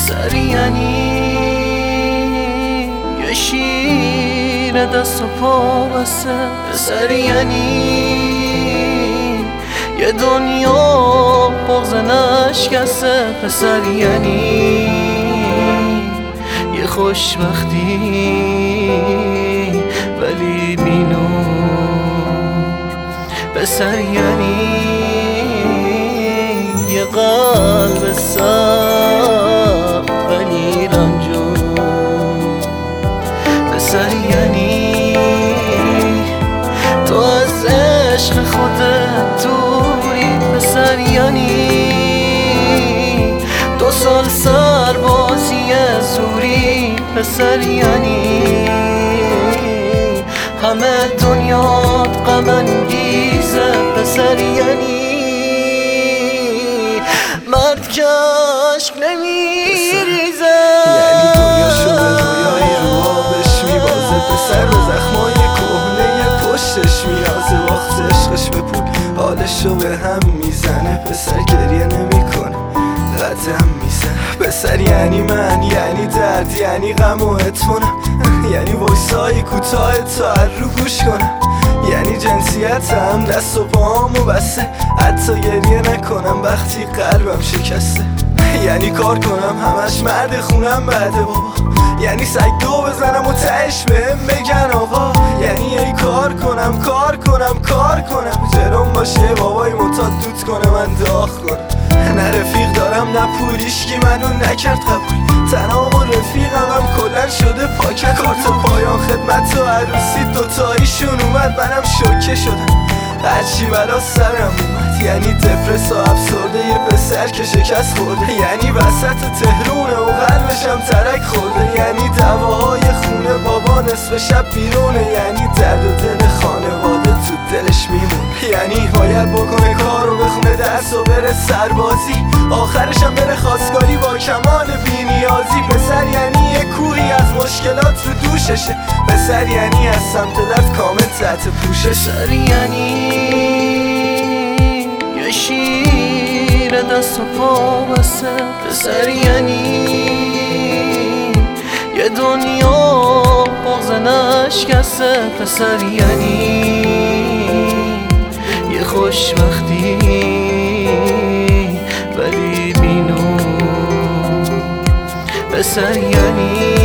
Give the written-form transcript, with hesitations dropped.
پسر یعنی یه شیر دست و پا بسته، پسر یعنی یه دنیا بغض نشکسته، پسر یعنی یه خوشبختی ولی بینور، پسر یعنی یه قلب سخت ولی رنجور، پسر یعنی تو از عشق خودت دوری، پسر یعنی 2 سال سربازی زوری، پسر یعنی همه دنیات غم انگیزه، پسر یعنی مرد که عشق نمیریزه، یعنی دنیا شده رویای رو آبش میبازه، پسر به زخمای کهنه پشتش میازه، وقت عشقش به پول حالشو به هم میزنه، پسر گریه نمیکنه قدم میزنه، پسر یعنی من، یعنی درد، یعنی غم و اطمینان، یعنی وایسای کوتاه تا رو گوش کنم، یعنی جنسیتم دست و پامو بسته، حتی گریه نکنم وقتی قلبم شکسته، یعنی کار کنم همش مرد خونم بعده بابا، یعنی سگ دو بزنم و تهش بهم بگن آقا، یعنی ای کار کنم جرم باشه بابای معتاد دوت کنه من داغ کنم، نه رفیق دارم نه پولیشکی منو نکرد قبول، تنها و رفیقم هم کلن شده پاکت، کارت پایان خدمت و عروسی دوتاییشون اومد، منم شوکه شدم هرچی بلا سرم اومد، یعنی دپرس و افسرده یه پسر که شکست خورده، یعنی وسط تهرونه و قلبشم ترک خورده، یعنی دعواهای خونه بابا نصف شب بیرونه، یعنی درد و دل خانواده تو دلش میمونه، یعنی باید بکنه کار و بخونه درس و بره سربازی، آخرشم بره خواستگاری با کمال بینیازی، پسر یعنی یه کوهی از مشکلات رو دوششه، پسر یعنی از سمت درد کامل تحت پوششه، پسر یعنی یه شیر دست و پا بسته، پسر یعنی یه دنیا بغض نشکسته، پسر یعنی یه خوشبختی ولی بینور، پسر یعنی